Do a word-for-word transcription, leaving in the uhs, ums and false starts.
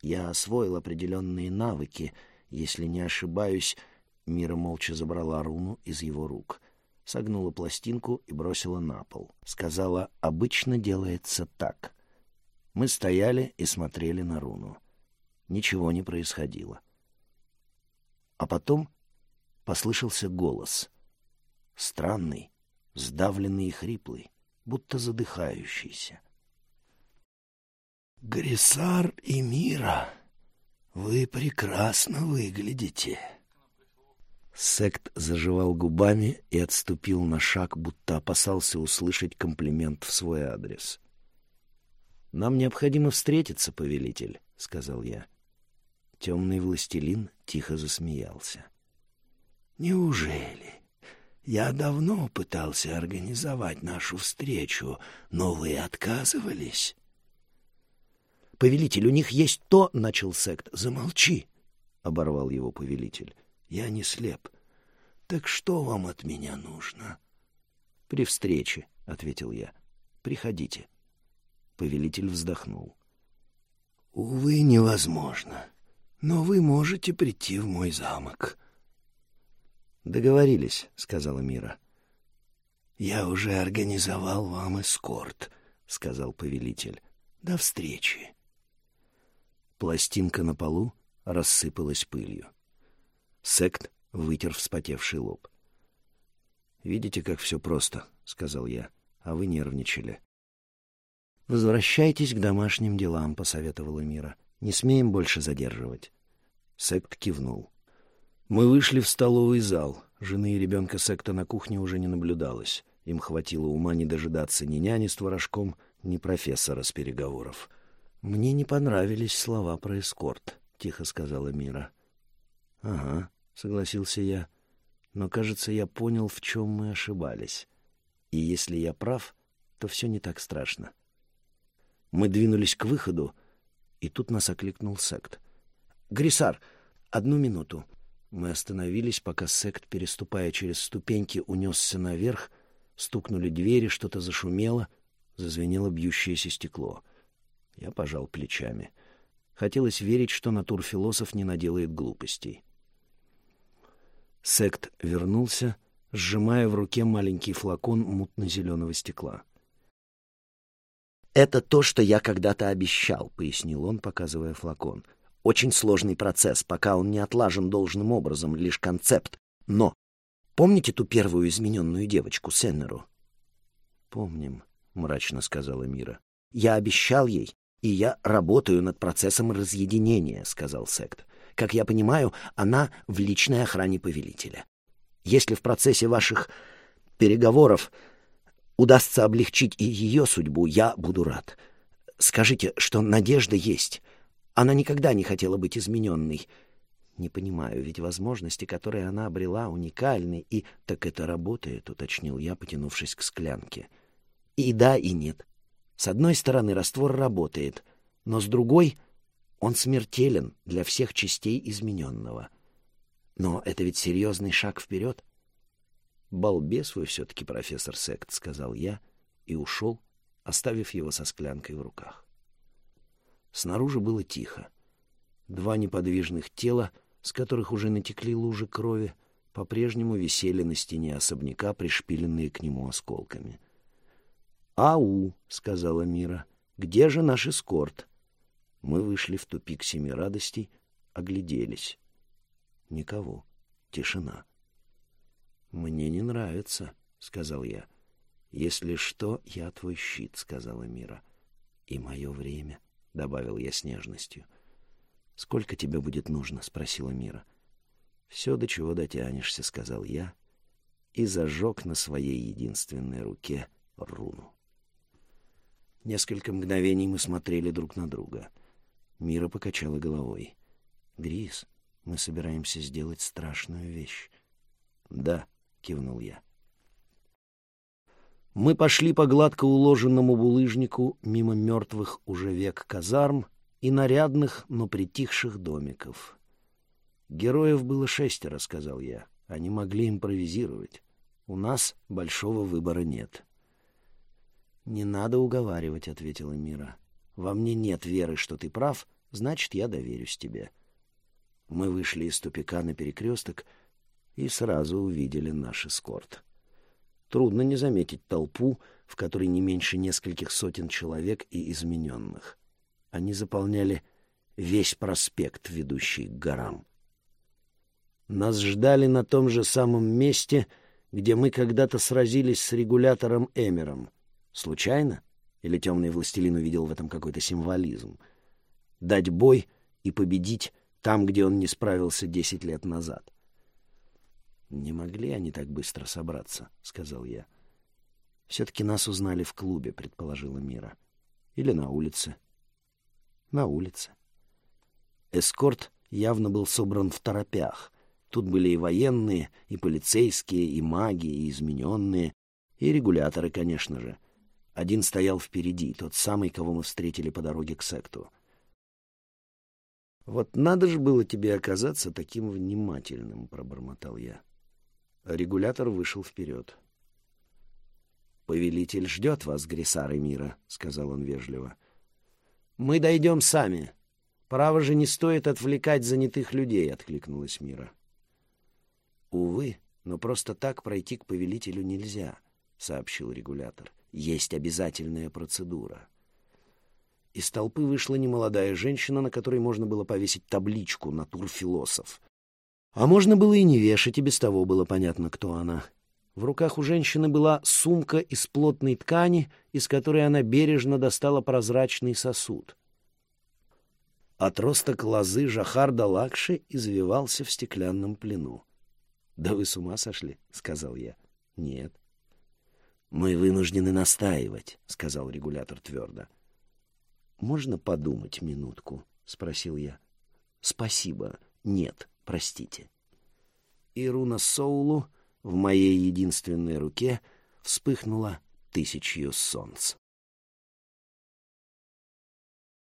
Я освоил определенные навыки. Если не ошибаюсь, Мира молча забрала руну из его рук, согнула пластинку и бросила на пол. Сказала: «Обычно делается так». Мы стояли и смотрели на руну. Ничего не происходило. А потом послышался голос. Странный, сдавленный и хриплый, будто задыхающийся. «Грисар и Мира, вы прекрасно выглядите». Сект зажевал губами и отступил на шаг, будто опасался услышать комплимент в свой адрес. «Нам необходимо встретиться, повелитель», — сказал я. Темный властелин тихо засмеялся. «Неужели? Я давно пытался организовать нашу встречу, но вы отказывались». «Повелитель, у них есть то...» — начал Сект. «Замолчи», — оборвал его повелитель. «Я не слеп. Так что вам от меня нужно?» «При встрече», — ответил я. «Приходите». Повелитель вздохнул. «Увы, невозможно. Но вы можете прийти в мой замок». «Договорились», — сказала Мира. «Я уже организовал вам эскорт», — сказал повелитель. «До встречи». Пластинка на полу рассыпалась пылью. Сект вытер вспотевший лоб. «Видите, как все просто», — сказал я, — «а вы нервничали». «Возвращайтесь к домашним делам», — посоветовала Мира. «Не смеем больше задерживать». Сект кивнул. Мы вышли в столовый зал. Жены и ребенка Секта на кухне уже не наблюдалось. Им хватило ума не дожидаться ни няни с творожком, ни профессора с переговоров. «Мне не понравились слова про эскорт», — тихо сказала Мира. «Ага», — согласился я. «Но, кажется, я понял, в чем мы ошибались. И если я прав, то все не так страшно». Мы двинулись к выходу, и тут нас окликнул Сект. «Грисар, одну минуту». Мы остановились, пока Сект, переступая через ступеньки, унесся наверх, стукнули двери, что-то зашумело, зазвенело бьющееся стекло. Я пожал плечами. Хотелось верить, что натурфилософ не наделает глупостей. Сект вернулся, сжимая в руке маленький флакон мутно-зеленого стекла. «Это то, что я когда-то обещал», — пояснил он, показывая флакон. «Очень сложный процесс, пока он не отлажен должным образом, лишь концепт. Но помните ту первую измененную девочку, Сеннеру?» «Помним», — мрачно сказала Мира. «Я обещал ей, и я работаю над процессом разъединения», — сказал Сект. «Как я понимаю, она в личной охране повелителя. Если в процессе ваших переговоров удастся облегчить и ее судьбу, я буду рад. Скажите, что надежда есть. Она никогда не хотела быть измененной. Не понимаю, ведь возможности, которые она обрела, уникальны, и... Так это работает», — уточнил я, потянувшись к склянке. «И да, и нет. С одной стороны, раствор работает, но с другой он смертелен для всех частей измененного. Но это ведь серьезный шаг вперед». «Балбес вы все-таки, профессор Сект», — сказал я и ушел, оставив его со склянкой в руках. Снаружи было тихо. Два неподвижных тела, с которых уже натекли лужи крови, по-прежнему висели на стене особняка, пришпиленные к нему осколками. «Ау», — сказала Мира, — «где же наш эскорт?» Мы вышли в тупик Семи Радостей, огляделись. Никого. Тишина. «Мне не нравится», — сказал я. «Если что, я твой щит», — сказала Мира. «И мое время», — добавил я с нежностью. «Сколько тебе будет нужно?» — спросила Мира. «Все, до чего дотянешься», — сказал я, и зажег на своей единственной руке руну. Несколько мгновений мы смотрели друг на друга. Мира покачала головой. «Грис, мы собираемся сделать страшную вещь». «Да», — кивнул я. Мы пошли по гладко уложенному булыжнику мимо мертвых уже век казарм и нарядных, но притихших домиков. «Героев было шестеро», — сказал я. «Они могли импровизировать. У нас большого выбора нет». «Не надо уговаривать», — ответила Мира. «Во мне нет веры, что ты прав, значит, я доверюсь тебе». Мы вышли из тупика на перекресток и сразу увидели наш эскорт. Трудно не заметить толпу, в которой не меньше нескольких сотен человек и измененных. Они заполняли весь проспект, ведущий к горам. Нас ждали на том же самом месте, где мы когда-то сразились с регулятором Эмером. Случайно? Или темный властелин увидел в этом какой-то символизм? Дать бой и победить там, где он не справился десять лет назад. «Не могли они так быстро собраться», — сказал я. «Все-таки нас узнали в клубе», — предположила Мира. «Или на улице». «На улице». Эскорт явно был собран второпях. Тут были и военные, и полицейские, и маги, и измененные, и регуляторы, конечно же. Один стоял впереди, тот самый, кого мы встретили по дороге к секту. «Вот надо же было тебе оказаться таким внимательным», — пробормотал я. Регулятор вышел вперед. «Повелитель ждет вас, грисары мира», — сказал он вежливо. «Мы дойдем сами. Право же не стоит отвлекать занятых людей», — откликнулась Мира. «Увы, но просто так пройти к повелителю нельзя», — сообщил регулятор. «Есть обязательная процедура». Из толпы вышла немолодая женщина, на которой можно было повесить табличку «Натур философ». А можно было и не вешать, и без того было понятно, кто она. В руках у женщины была сумка из плотной ткани, из которой она бережно достала прозрачный сосуд. Отросток лозы Жахарда Лакши извивался в стеклянном плену. «Да вы с ума сошли?» — сказал я. «Нет». «Мы вынуждены настаивать», — сказал регулятор твердо. «Можно подумать минутку?» — спросил я. «Спасибо. Нет, простите». И руна Соулу в моей единственной руке вспыхнула тысячью солнц.